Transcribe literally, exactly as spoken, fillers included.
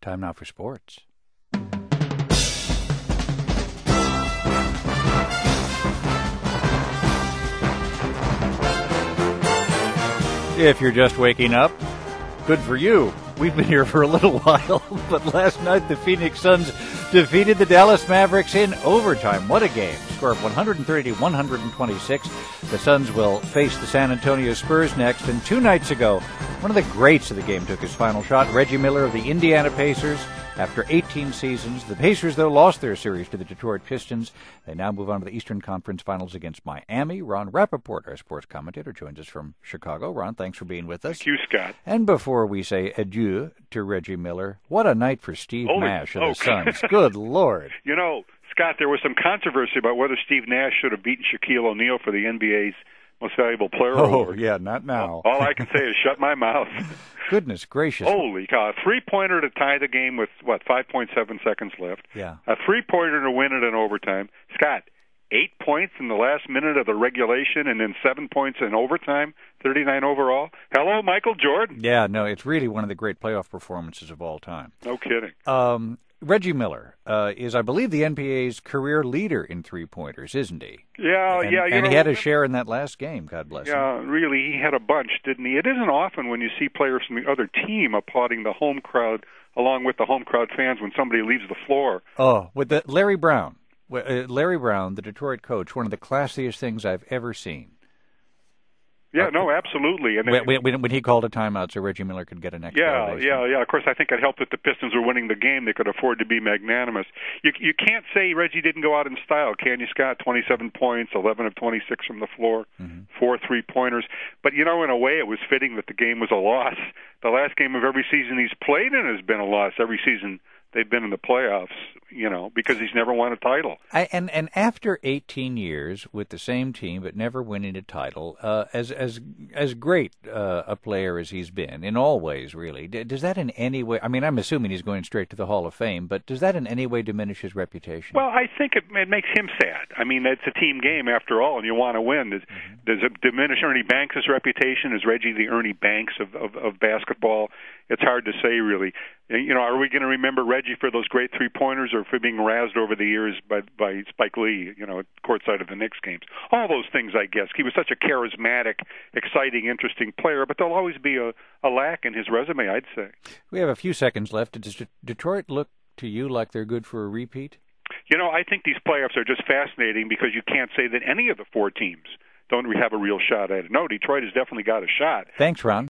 Time now for sports. If you're just waking up, good for you. We've been here for a little while, but last night the Phoenix Suns defeated the Dallas Mavericks in overtime. What a game. Score of one thirty to one twenty-six. The Suns will face the San Antonio Spurs next, and two nights ago, one of the greats of the game took his final shot, Reggie Miller of the Indiana Pacers. After eighteen seasons, the Pacers, though, lost their series to the Detroit Pistons. They now move on to the Eastern Conference Finals against Miami. Ron Rappaport, our sports commentator, joins us from Chicago. Ron, thanks for being with us. Thank you, Scott. And before we say adieu to Reggie Miller, what a night for Steve Holy, Nash of oh. the Suns. Good Lord. You know, Scott, there was some controversy about whether Steve Nash should have beaten Shaquille O'Neal for the N B A's Most Valuable Player oh, Award. Oh, yeah, not now. All I can say is shut my mouth. Goodness gracious. Holy cow. A three-pointer to tie the game with, what, five point seven seconds left. Yeah. A three-pointer to win it in overtime. Scott, eight points in the last minute of the regulation and then seven points in overtime, thirty-nine overall. Hello, Michael Jordan. Yeah, no, it's really one of the great playoff performances of all time. No kidding. Um, Reggie Miller uh, is, I believe, the N B A's career leader in three-pointers, isn't he? Yeah, and, yeah. You and know, he had a share in that last game, God bless yeah, him. Yeah, really, he had a bunch, didn't he? It isn't often when you see players from the other team applauding the home crowd along with the home crowd fans when somebody leaves the floor. Oh, with the Larry Brown. Uh, Larry Brown, the Detroit coach, one of the classiest things I've ever seen. Yeah, no, absolutely. And when, when, when he called a timeout so Reggie Miller could get an extra Yeah, ovation. yeah, yeah. Of course, I think it helped that the Pistons were winning the game. They could afford to be magnanimous. You you can't say Reggie didn't go out in style, can you, Scott? twenty-seven points, eleven of twenty-six from the floor, mm-hmm. four three-pointers. But, you know, in a way it was fitting that the game was a loss. The last game of every season he's played in has been a loss. Every season they've been in the playoffs, you know, because he's never won a title. I, and and after eighteen years with the same team but never winning a title, uh, as as as great uh, a player as he's been in all ways, really, does that in any way? I mean, I'm assuming he's going straight to the Hall of Fame, but does that in any way diminish his reputation? Well, I think it, it makes him sad. I mean, it's a team game after all, and you want to win. Does, mm-hmm. does it diminish Ernie Banks' reputation? Is Reggie the Ernie Banks of, of, of basketball? It's hard to say, really. You know, are we going to remember Reggie for those great three-pointers or for being razzed over the years by, by Spike Lee, you know, courtside of the Knicks games? All those things, I guess. He was such a charismatic, exciting, interesting player, but there'll always be a, a lack in his resume, I'd say. We have a few seconds left. Does Detroit look to you like they're good for a repeat? You know, I think these playoffs are just fascinating because you can't say that any of the four teams don't have a real shot at it. No, Detroit has definitely got a shot. Thanks, Ron.